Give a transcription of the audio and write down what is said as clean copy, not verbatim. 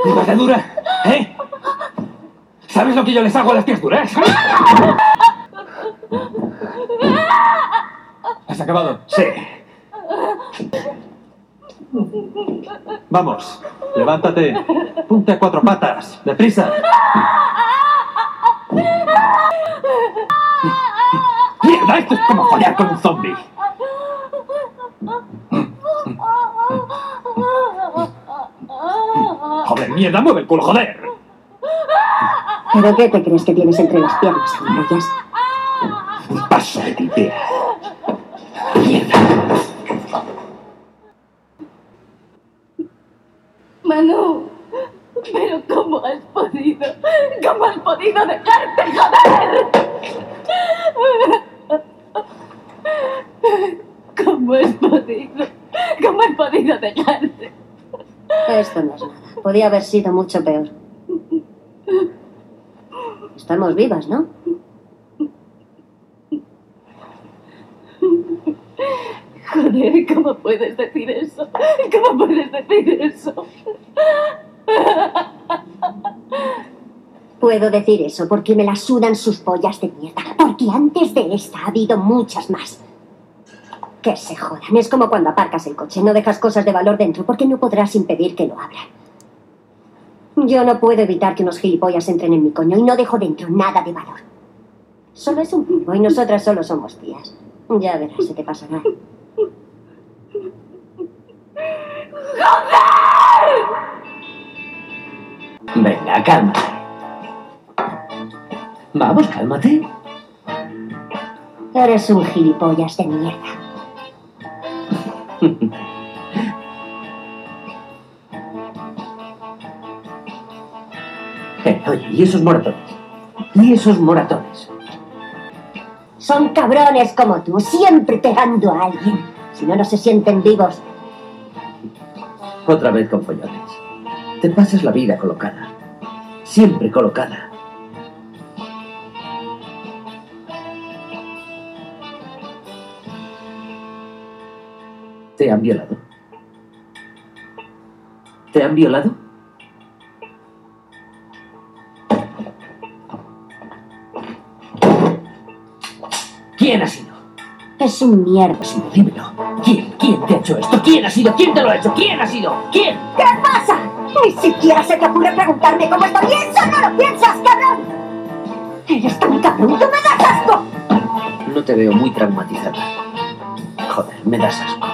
¡Date dura! ¿Eh? ¿Sabes lo que yo les hago a las criaturas? ¿Has acabado? Sí. Vamos, levántate. Ponte a 4 patas. ¡Deprisa! ¡Mierda! Esto es como follar con un zombie. ¡Joder, mierda! ¡Mueve el culo, joder! ¿Pero qué te crees que tienes entre las piernas, gilipollas? Paso de ti, tía. ¡Mierda! Manu, pero ¿cómo has podido? ¿Cómo has podido dejarte, joder? ¿Cómo has podido? ¿Cómo has podido dejarte? Esto no es nada. Podía haber sido mucho peor. Estamos vivas, ¿no? Joder, ¿cómo puedes decir eso? ¿Cómo puedes decir eso? Puedo decir eso porque me la sudan sus pollas de mierda. Porque antes de esta ha habido muchas más. Que se jodan. Es como cuando aparcas el coche. No dejas cosas de valor dentro porque no podrás impedir que lo abran. Yo no puedo evitar que unos gilipollas entren en mi coño y no dejo dentro nada de valor. Solo es un pivo y nosotras solo somos tías. Ya verás, se te pasará. Venga, cálmate. Vamos, cálmate. Eres un gilipollas de mierda. Oye, ¿y esos moratones? ¿Y esos moratones? Son cabrones como tú, siempre pegando a alguien. Si no, no se sienten vivos. Otra vez con follones. Te pasas la vida colocada. Siempre colocada. ¿Te han violado? ¿Te han violado? ¿Quién ha sido? Es un mierda. Dímelo. ¿Quién? ¿Quién te ha hecho esto? ¿Quién ha sido? ¿Quién te lo ha hecho? ¿Quién ha sido? ¿Quién? ¿Qué pasa? Ni siquiera se te ocurre preguntarme cómo estoy. ¡Eso no lo piensas, cabrón! Eres tan cabrón, tú me das asco. No te veo muy traumatizada. Joder, me das asco.